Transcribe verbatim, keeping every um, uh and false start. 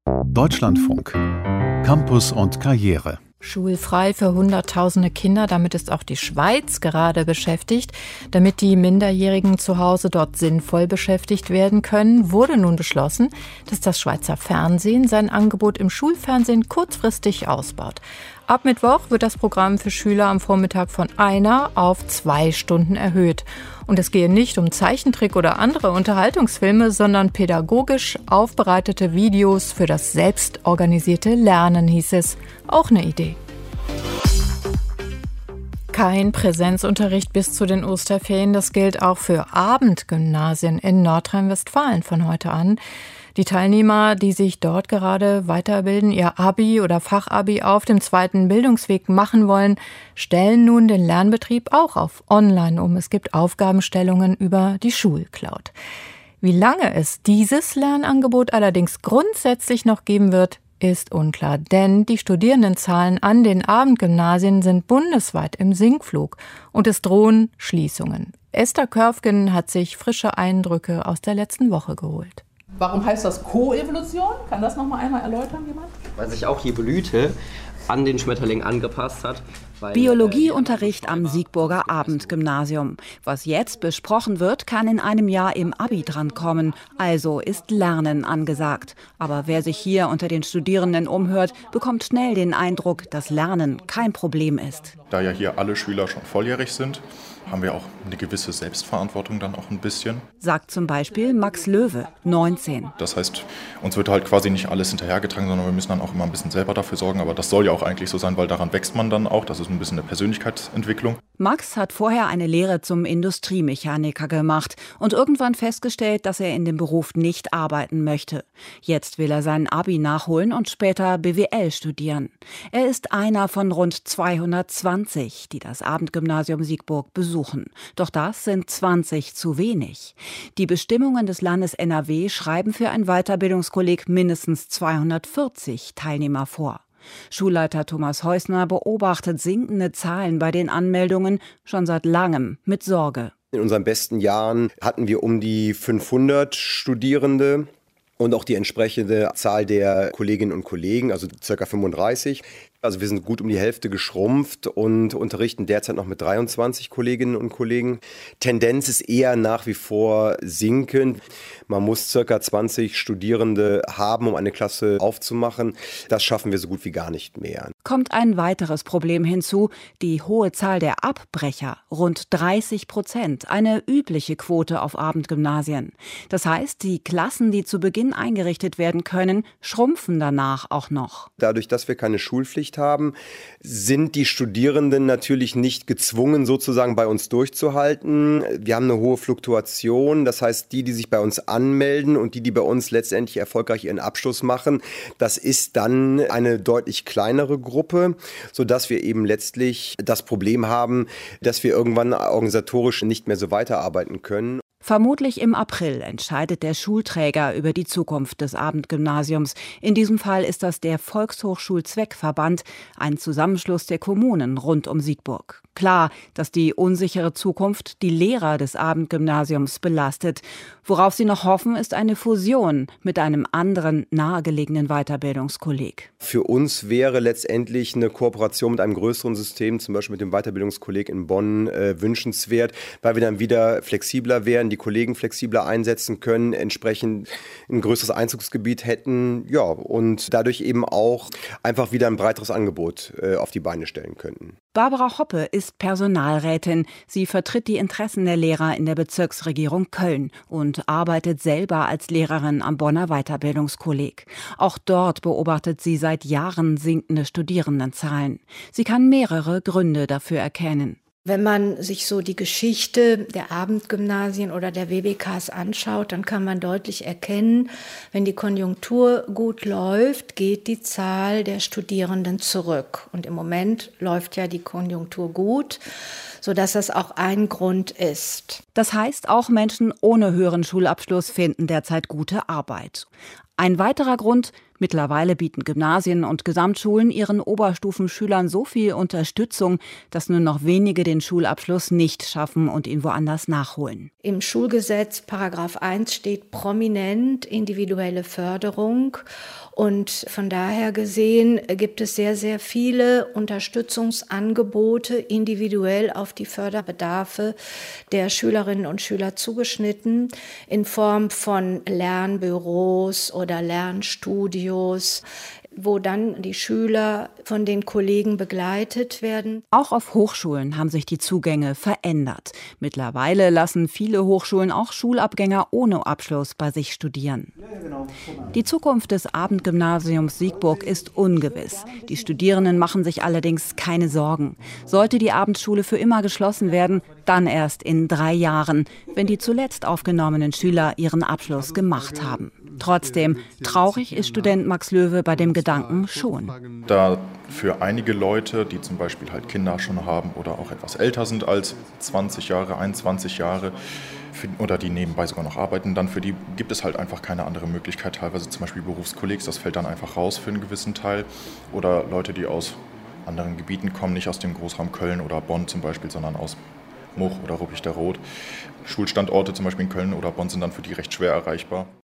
Deutschlandfunk. Campus und Karriere. Schulfrei für Hunderttausende Kinder, damit ist auch die Schweiz gerade beschäftigt. Damit die Minderjährigen zu Hause dort sinnvoll beschäftigt werden können, wurde nun beschlossen, dass das Schweizer Fernsehen sein Angebot im Schulfernsehen kurzfristig ausbaut. Ab Mittwoch wird das Programm für Schüler am Vormittag von einer auf zwei Stunden erhöht. Und es gehe nicht um Zeichentrick oder andere Unterhaltungsfilme, sondern pädagogisch aufbereitete Videos für das selbstorganisierte Lernen, hieß es. Auch eine Idee. Kein Präsenzunterricht bis zu den Osterferien, das gilt auch für Abendgymnasien in Nordrhein-Westfalen von heute an. Die Teilnehmer, die sich dort gerade weiterbilden, ihr Abi oder Fachabi auf dem zweiten Bildungsweg machen wollen, stellen nun den Lernbetrieb auch auf Online um. Es gibt Aufgabenstellungen über die Schulcloud. Wie lange es dieses Lernangebot allerdings grundsätzlich noch geben wird, ist unklar, denn die Studierendenzahlen an den Abendgymnasien sind bundesweit im Sinkflug und es drohen Schließungen. Esther Körfgen hat sich frische Eindrücke aus der letzten Woche geholt. Warum heißt das Koevolution? Kann das noch mal einmal erläutern, jemand? Weil sich auch die Blüte an den Schmetterling angepasst hat. Biologieunterricht am Siegburger Abendgymnasium. Was jetzt besprochen wird, kann in einem Jahr im Abi drankommen. Also ist Lernen angesagt. Aber wer sich hier unter den Studierenden umhört, bekommt schnell den Eindruck, dass Lernen kein Problem ist. Da ja hier alle Schüler schon volljährig sind, haben wir auch eine gewisse Selbstverantwortung dann auch ein bisschen. Sagt zum Beispiel Max Löwe, neunzehn. Das heißt, uns wird halt quasi nicht alles hinterhergetragen, sondern wir müssen dann auch immer ein bisschen selber dafür sorgen. Aber das soll ja auch eigentlich so sein, weil daran wächst man dann auch. Das ist ein bisschen eine Persönlichkeitsentwicklung. Max hat vorher eine Lehre zum Industriemechaniker gemacht und irgendwann festgestellt, dass er in dem Beruf nicht arbeiten möchte. Jetzt will er sein Abi nachholen und später B W L studieren. Er ist einer von rund zweihundertzwanzig, die das Abendgymnasium Siegburg besuchen. Doch das sind zwanzig zu wenig. Die Bestimmungen des Landes N R W schreiben für ein Weiterbildungskolleg mindestens zweihundertvierzig Teilnehmer vor. Schulleiter Thomas Heusner beobachtet sinkende Zahlen bei den Anmeldungen schon seit langem mit Sorge. In unseren besten Jahren hatten wir um die fünfhundert Studierende. Und auch die entsprechende Zahl der Kolleginnen und Kollegen, also ca. fünfunddreißig. Also wir sind gut um die Hälfte geschrumpft und unterrichten derzeit noch mit dreiundzwanzig Kolleginnen und Kollegen. Tendenz ist eher nach wie vor sinkend. Man muss ca. zwanzig Studierende haben, um eine Klasse aufzumachen. Das schaffen wir so gut wie gar nicht mehr. Kommt ein weiteres Problem hinzu, die hohe Zahl der Abbrecher, rund dreißig Prozent, eine übliche Quote auf Abendgymnasien. Das heißt, die Klassen, die zu Beginn eingerichtet werden können, schrumpfen danach auch noch. Dadurch, dass wir keine Schulpflicht haben, sind die Studierenden natürlich nicht gezwungen, sozusagen bei uns durchzuhalten. Wir haben eine hohe Fluktuation, das heißt, die, die sich bei uns anmelden und die, die bei uns letztendlich erfolgreich ihren Abschluss machen, das ist dann eine deutlich kleinere Gruppe, sodass wir eben letztlich das Problem haben, dass wir irgendwann organisatorisch nicht mehr so weiterarbeiten können. Vermutlich im April entscheidet der Schulträger über die Zukunft des Abendgymnasiums. In diesem Fall ist das der Volkshochschulzweckverband, ein Zusammenschluss der Kommunen rund um Siegburg. Klar, dass die unsichere Zukunft die Lehrer des Abendgymnasiums belastet. Worauf sie noch hoffen, ist eine Fusion mit einem anderen nahegelegenen Weiterbildungskolleg. Für uns wäre letztendlich eine Kooperation mit einem größeren System, zum Beispiel mit dem Weiterbildungskolleg in Bonn, äh, wünschenswert, weil wir dann wieder flexibler wären, die Kollegen flexibler einsetzen können, entsprechend ein größeres Einzugsgebiet hätten, ja, und dadurch eben auch einfach wieder ein breiteres Angebot äh, auf die Beine stellen könnten. Barbara Hoppe ist Personalrätin. Sie vertritt die Interessen der Lehrer in der Bezirksregierung Köln und arbeitet selber als Lehrerin am Bonner Weiterbildungskolleg. Auch dort beobachtet sie seit Jahren sinkende Studierendenzahlen. Sie kann mehrere Gründe dafür erkennen. Wenn man sich so die Geschichte der Abendgymnasien oder der W B Ks anschaut, dann kann man deutlich erkennen, wenn die Konjunktur gut läuft, geht die Zahl der Studierenden zurück. Und im Moment läuft ja die Konjunktur gut, sodass das auch ein Grund ist. Das heißt, auch Menschen ohne höheren Schulabschluss finden derzeit gute Arbeit. Ein weiterer Grund: Mittlerweile bieten Gymnasien und Gesamtschulen ihren Oberstufenschülern so viel Unterstützung, dass nur noch wenige den Schulabschluss nicht schaffen und ihn woanders nachholen. Im Schulgesetz Paragraph eins steht prominent individuelle Förderung. Und von daher gesehen gibt es sehr, sehr viele Unterstützungsangebote individuell auf die Förderbedarfe der Schülerinnen und Schüler zugeschnitten, in Form von Lernbüros oder Lernstudios, wo dann die Schüler von den Kollegen begleitet werden. Auch auf Hochschulen haben sich die Zugänge verändert. Mittlerweile lassen viele Hochschulen auch Schulabgänger ohne Abschluss bei sich studieren. Die Zukunft des Abendgymnasiums Siegburg ist ungewiss. Die Studierenden machen sich allerdings keine Sorgen. Sollte die Abendschule für immer geschlossen werden, dann erst in drei Jahren, wenn die zuletzt aufgenommenen Schüler ihren Abschluss gemacht haben. Trotzdem, traurig ist Student Max Löwe bei dem Gedanken schon. Da für einige Leute, die zum Beispiel halt Kinder schon haben oder auch etwas älter sind als zwanzig Jahre, einundzwanzig Jahre für, oder die nebenbei sogar noch arbeiten, dann für die gibt es halt einfach keine andere Möglichkeit. Teilweise zum Beispiel Berufskollegs, das fällt dann einfach raus für einen gewissen Teil. Oder Leute, die aus anderen Gebieten kommen, nicht aus dem Großraum Köln oder Bonn zum Beispiel, sondern aus Much oder Ruppichteroth. Schulstandorte zum Beispiel in Köln oder Bonn sind dann für die recht schwer erreichbar.